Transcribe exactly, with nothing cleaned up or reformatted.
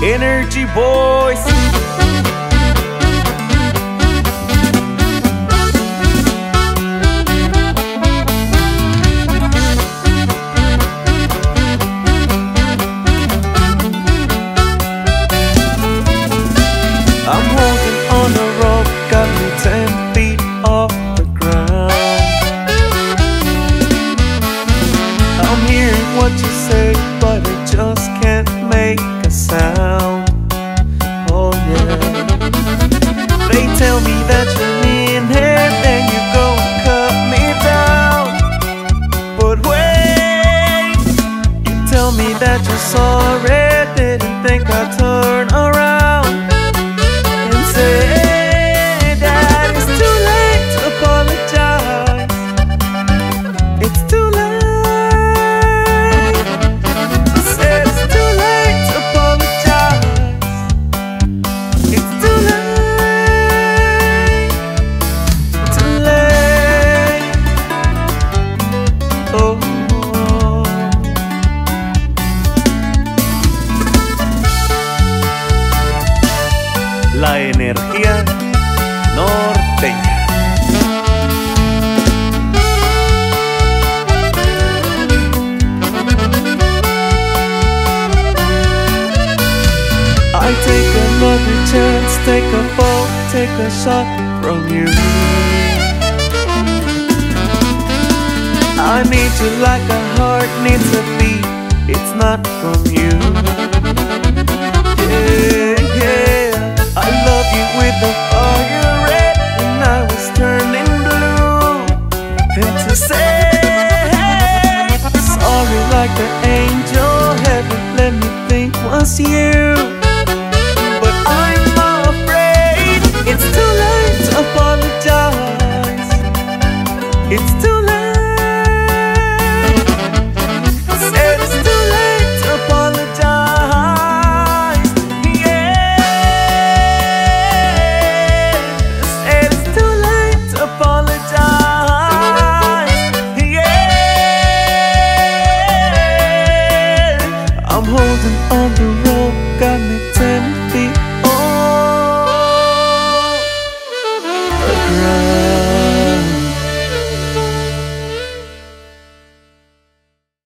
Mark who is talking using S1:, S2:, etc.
S1: Energy boys. I'm holding on a rope, got me ten feet off the ground. I'm hearing what you say, but I just can't make a sound. Oh yeah. They tell me that you're mean-head, then you go and cut me down. But wait, you tell me that you're sorry, didn't think I'd turn around and say that it's too late to apologize. It's too late. I said it's too late to apologize. It's too late. Too late. Oh. La energía norteña. I take another chance, take a fall, take a shot from you. I need you like a heart needs a beat, it's not from you. Yeah, yeah, I love you with the fire red, and I was turning blue. And to say sorry like the angel heaven let me think was you. But I'm afraid it's too late to apologize. It's too late. I said it's too late to apologize. Yeah, I said it's too late to apologize. Yeah, I'm holding on the rope, got me ten feet